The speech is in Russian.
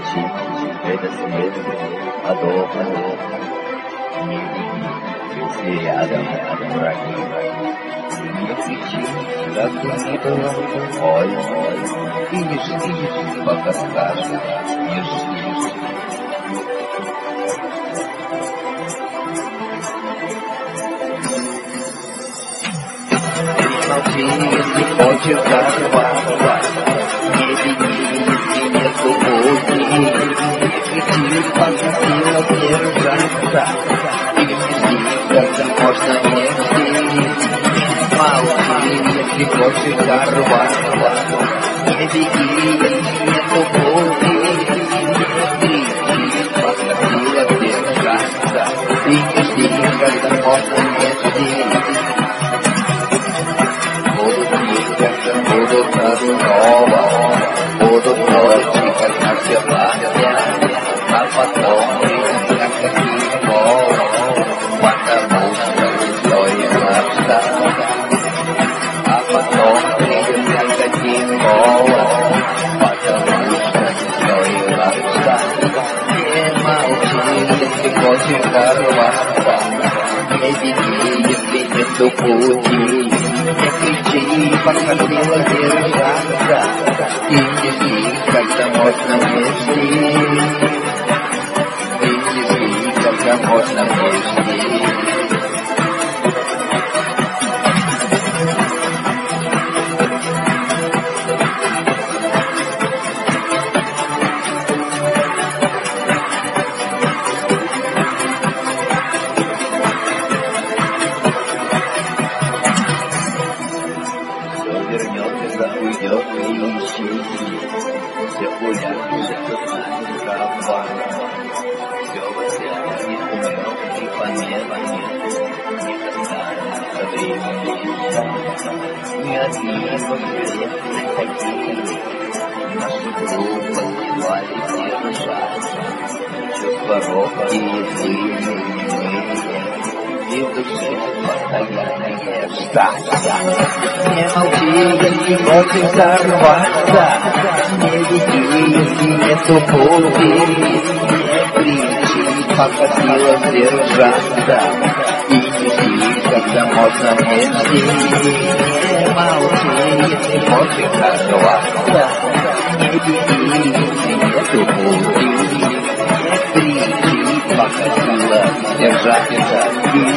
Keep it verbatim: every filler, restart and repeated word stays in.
молчи, это смерть, подобно. Не беги, если рядом враги. Не кричи, как бы ни было, ой, ой, и не жди, пока скажут, не жди. Молчи, если хочешь зарваться, не беги, если нету пути, не кричи, пока сила держаться, и не жди, когда можно не жди. Молчи, если хочешь зарваться, не беги, если нету пути, не кричи, пока сила держаться, и не жди, когда можно не жди. Будут снова, будут ночи, как все пламя, а потом придет как какие-то, потому что стоило ждать. А потом придет как какие-то, потому что стоило ждать. Не молчи, если хочешь дорваться, не беги, если нету пути. Не кричи, пока сила держаться, и не жди, когда можно не жди. И не жди, когда можно не жди. Вернется, уйдет и исчезнет. Все уляжется, станет караваном. Все воссядет, умрет и померкнет. Не достанется времени. Не одни погрешные такие. Нашу глупость едва ли держать. Чувства робкие, злые, немые. И в душе постоянное ждать. Не молчи, если хочешь сорваться, не беги, если нету пути. Не кричи, пока сила сдержаться, и не жди, когда можно не жди. Не молчи, если хочешь сорваться, не беги, если нету пути. Не кричи, пока сила сдержаться, и